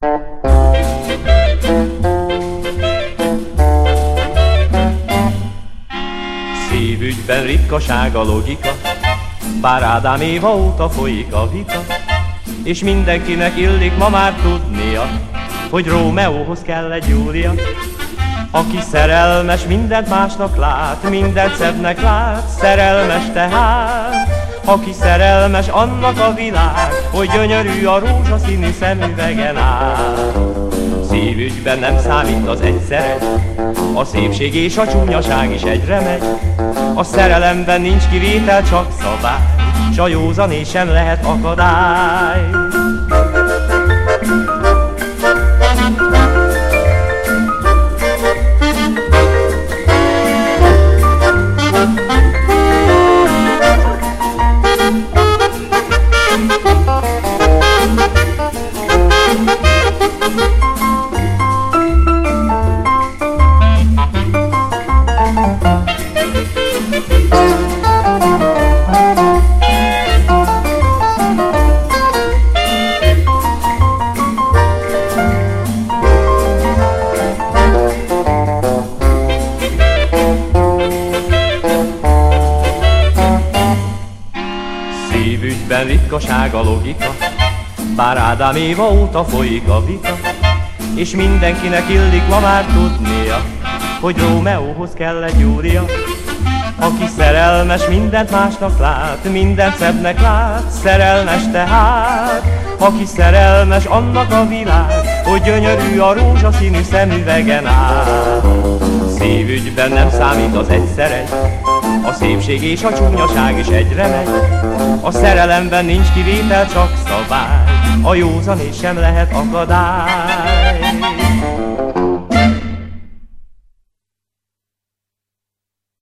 Szívügyben ritkaság a logika, bár Ádám Éva óta folyik a vita, és mindenkinek illik ma már tudnia, hogy Rómeóhoz kell egy Júlia. Aki szerelmes, mindent másnak lát, mindent szebbnek lát, szerelmes tehát. Aki szerelmes, annak a világ, hogy gyönyörű a rózsaszínű szemüvegen áll. Szívügyben nem számít az egyszeres, a szépség és a csúnyaság is egyre megy. A szerelemben nincs kivétel, csak szabály, s a józané sem lehet akadály. Szívügyben ritkaság a logika, bár Ádám Éva óta folyik a vita, és mindenkinek illik ma már tudnia, hogy Rómeóhoz kell egy Júlia. Aki szerelmes, mindent másnak lát, mindent szebbnek lát, szerelmes tehát. Aki szerelmes, annak a világ, hogy gyönyörű a rózsaszínű szemüvegen áll. Szívügyben nem számít az egyszeres, a szépség és a csúnyaság is egyre megy. A szerelemben nincs kivétel, csak szabály, a józané sem lehet akadály.